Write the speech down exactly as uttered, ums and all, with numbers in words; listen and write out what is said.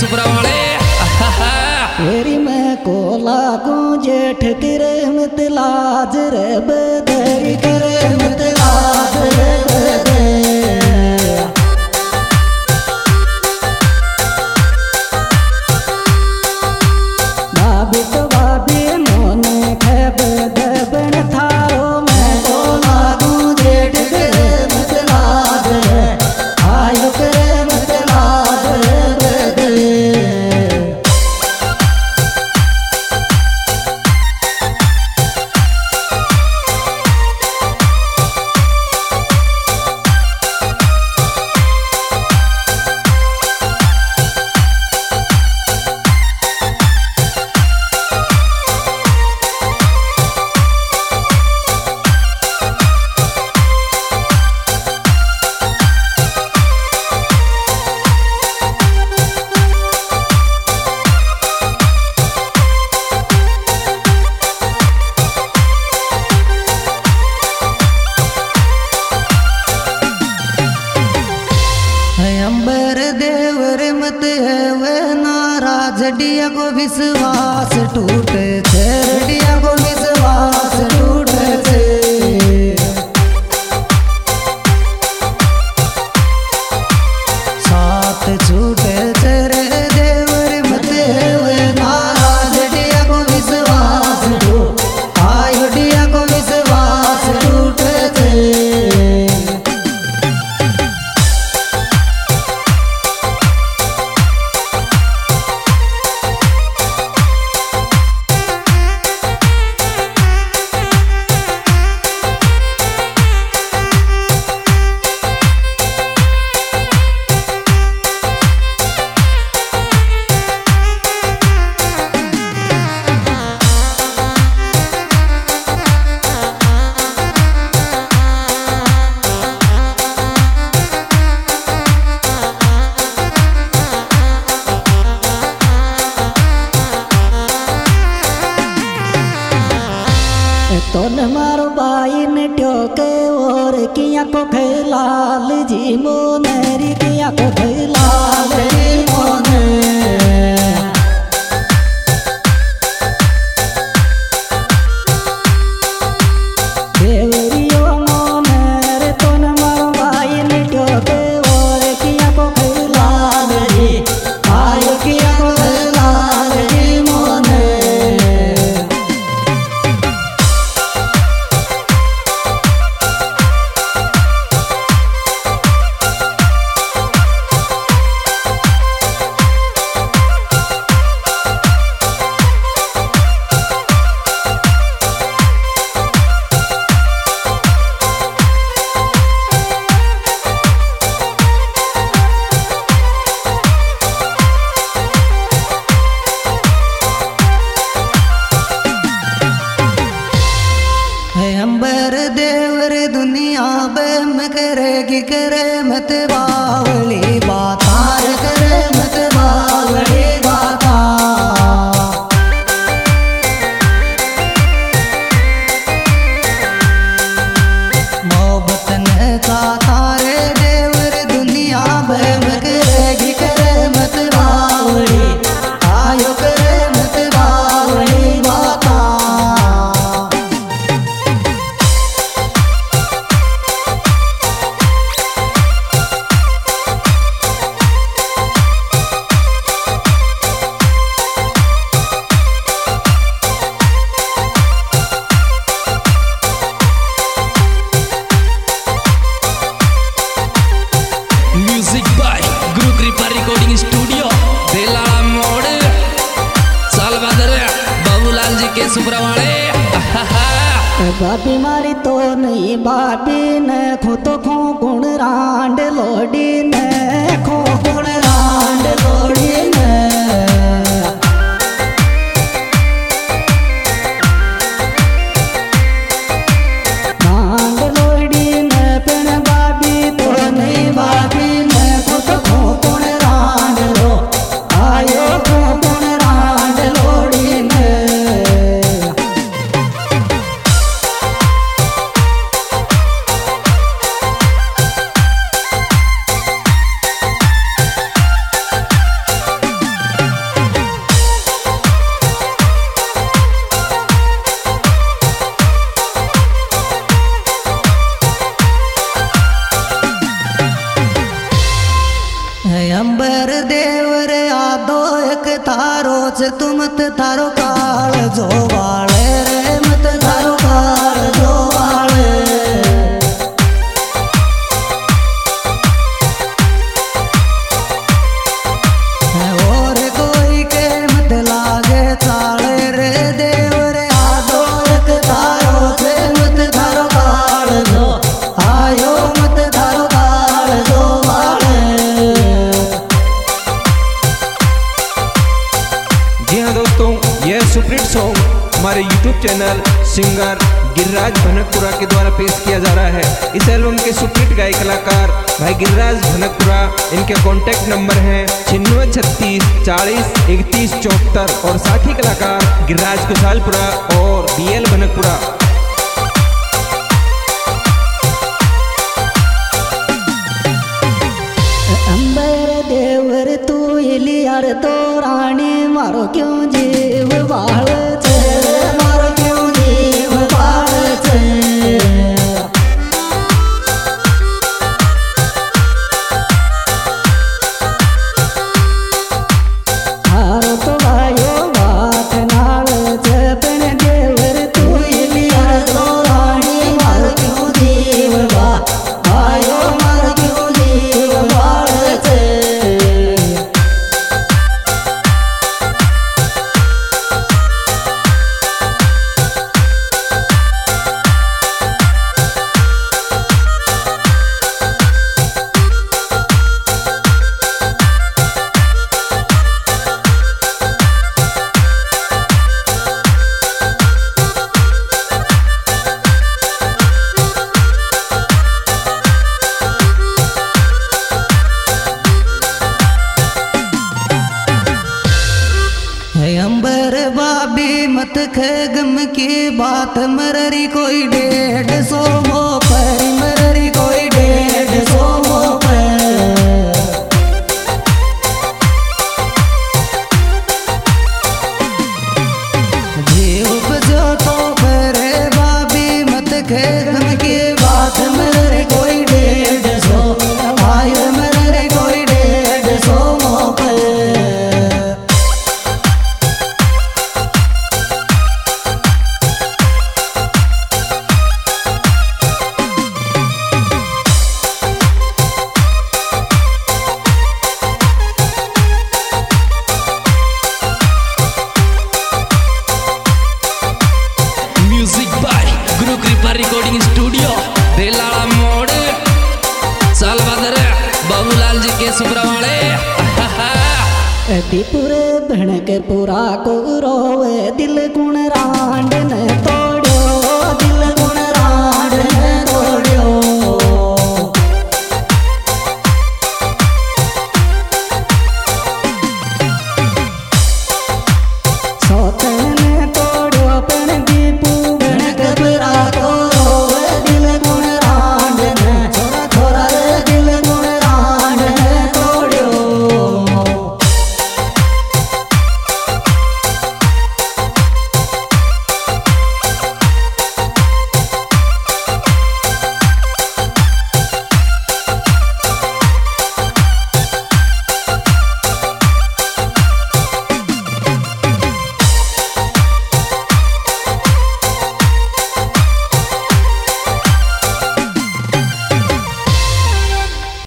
सुपरा वाले तेरी मैं को लागू जेठ करे मत लाज रे बदरी करे मत लाज रे बदरी भाभी तो भाभी मोने खेब दबन थारो मैं को लागू जेठ करे मत लाज रे आयो करे मत लाज रे बदरी अंबर देवर मत है वे नाराज डिया को विश्वास टूटे डिया को विश्वास टूटे साथ छूटे तेरे देवर मत है वे नाराज डिया को विश्वास टूटे आयो डिया को विश्वास टूटे तो न मारो बाई ने ट्योके और किया को खैलाल जी मोनेरी किया को खैलाल जी मोने देवरियो मोनेरे तो न मारो बाई ने ट्योके और किया को खैलाल जी आयो किया को खैलाल जी मोने अंबर देवर दुनिया बेम करेगी करे मत बावली बातार करे मत बावली बाता मोहब्बत ने तारे देवर दुनिया बेम करेगी करे मत बावली आयो करे मत बावली बाता म्यूजिक बाय गुरु कृपा रिकॉर्डिंग स्टूडियो बेलाड़ा मोड़ सालबादर बाबूलाल जी के सुपरा वाले बाबी मारी तो नहीं बाबी ने खो तो खो गुण रांड लोडी ने खो गुण रांड लोडी ने रांड लोडी ने पेन बाबी तो नहीं बाबी ने खो तो खो गुण रांड लो आयो खो गुण रांड लोडी ने चैनल सिंगर गिरिराज भनकपुरा के द्वारा पेश किया जा रहा है। इस एल्बम के सुपरहिट गायक कलाकार भाई गिरिराज भनकपुरा। इनके कॉन्टैक्ट नंबर है छिन्नवे छत्तीस चालीस इकतीस चौहत्तर और साथी कलाकार गिरिराज कुशालपुरा और बी एल भनकपुरा। अंबर देवर तू इलियार तो रानी मारो क्यों जीव बाल छे, मारो क्यों जीव बाल छे। थारो तो भाइयो बात नाल छे पण देवर तू इलियार तो रानी मारो क्यों जीव बा भाइयो मारो क्यों जीव बाल छे। अंबर बाबी मत खगम की बात मररी कोई डेढ़ सौ मो पर मररी कोई डेढ़ सौ मो पर। जीव जो तो पर बाबी मत खगम की बात मररी कोई डेढ़ सौ भाई मररी कोई डेढ़ सौ मो पर। म्यूजिक बाय गुरु कृपा रिकॉर्डिंग स्टूडियो बेलाड़ा मोड़ सालवादर बाबूलाल जी के सुब्रवाले। दीपुर भणक पुरा को रोवे दिल गुण रा